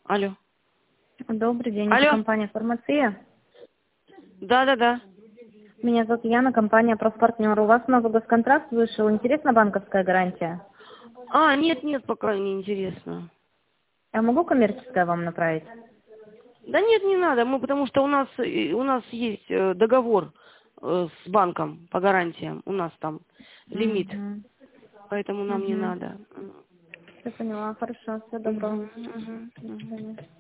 Алло. Добрый день, это Алло. компания «Фармация». Да. Меня зовут Яна, компания «Профпартнер». У вас новый госконтракт вышел. Интересна банковская гарантия? Нет, пока не интересно. Я могу коммерческое вам направить? Да нет, не надо. Потому что у нас есть договор с банком по гарантиям. У нас там лимит. Угу. Поэтому нам не надо. Все поняла. Хорошо, всего доброго. Мгм. До свидания.